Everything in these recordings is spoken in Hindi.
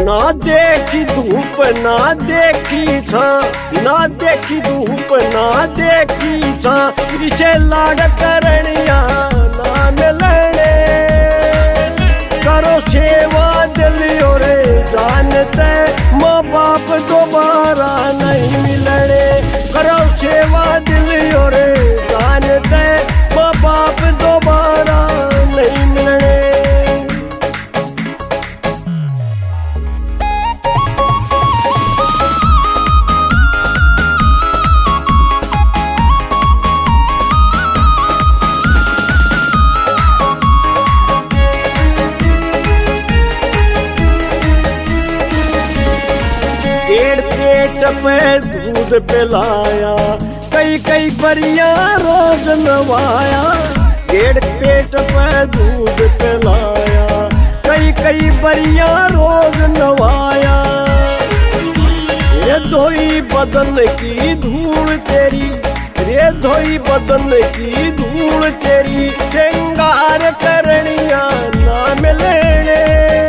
ना देखी धूप ना देखी छा, ना देखी धूप ना देखी छा, इसे लाड करनिया ना मिलने। करो सेवा दिलियो रे जानते, माँ बाप दोबारा नहीं मिलने। करो सेवा दिलियो रे जानते, माँ बाप दोबारा नहीं मिलने। डेढ़ पेट पे दूध पिलाया, कई कई बरिया रोज नवाया। डेढ़ पेट पे दूध पिलाया, कई कई बरिया रोज नवाया। ये धोई बदन की धूल तेरी, रे धोई बदन की धूल तेरी, श्रृंगार करनिया ना मिलने।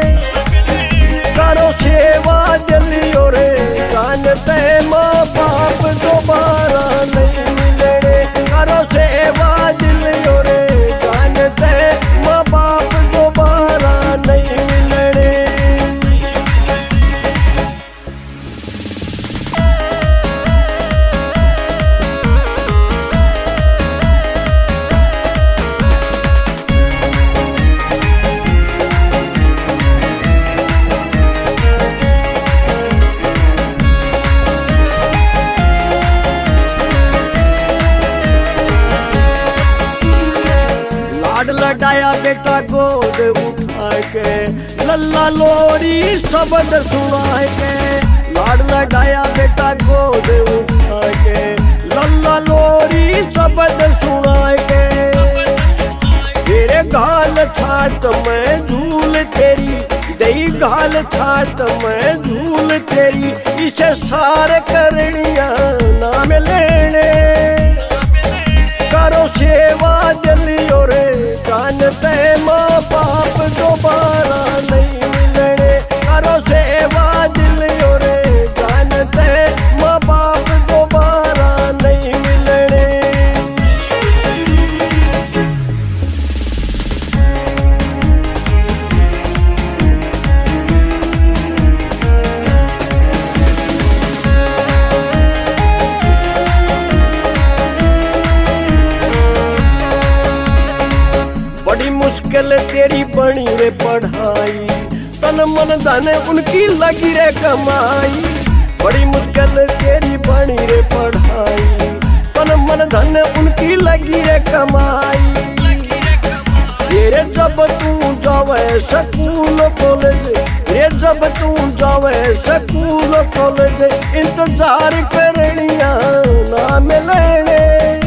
करो सेवा दिलियो रे जानते, माँ बाप दोबारा नहीं मिलने। करो सेवा दिलियो रे जानते, माँ बाप दोबारा नहीं मिलने। लडाया बेटा गोद उठा के, लल्ला लोरी शब्द सुना के। लाड लडाया बेटा गोद उठा के, लल्ला लोरी शब्द सुना के। तेरे गाल छात में धूल तेरी, दई गाल छात में धूल तेरी, इसे सार करनिया ना मिलने। करो सेवा दिलियो रे जानते, माँ बाप दोबारा नहीं मिलने। करो सेवा दिलियो रे जानते, माँ बाप दोबारा नहीं मिलने। बड़ी मुश्किल तेरी बनी रे पढ़ाई, तन मन धन उनकी लगी रे कमाई। बड़ी मुश्किल तेरी बनी रे पढ़ाई, तन मन धन उनकी लगी रे कमाई। तेरे जब तू जावे स्कूल कॉलेज, रे जब तू जावे स्कूल कॉलेज, इंतजार करनिया ना मिलने।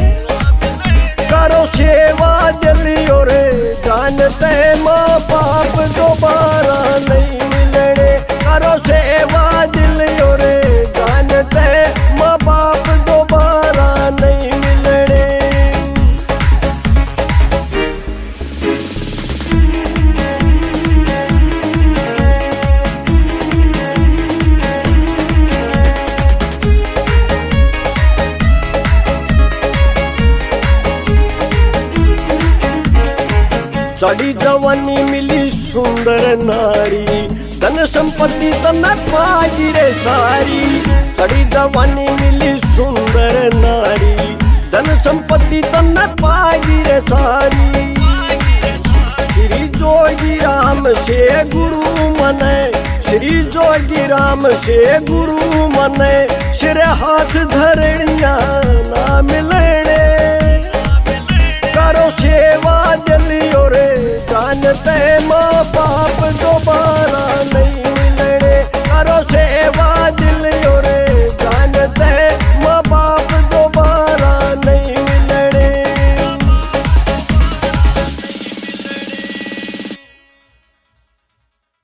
करो सेवा दिलियो रे जानते, माँ बाप दोबारा नहीं मिलने। करो सेवा दिलियो रे जानते, माँ बाप दोबारा नहीं मिलने। साड़ी जवानी मिली सुंदर नारी, धन संपत्ति तन पाई रे सारी। साड़ी जवानी मिली सुंदर नारी, धन संपत्ति तन पाई रे सारी। श्री जोगी राम से गुरु मने, श्री जोगी राम से गुरु मने, सिर हाथ धरनिया ना मिलने। करो सेवा दिलियो रे जानते, माँ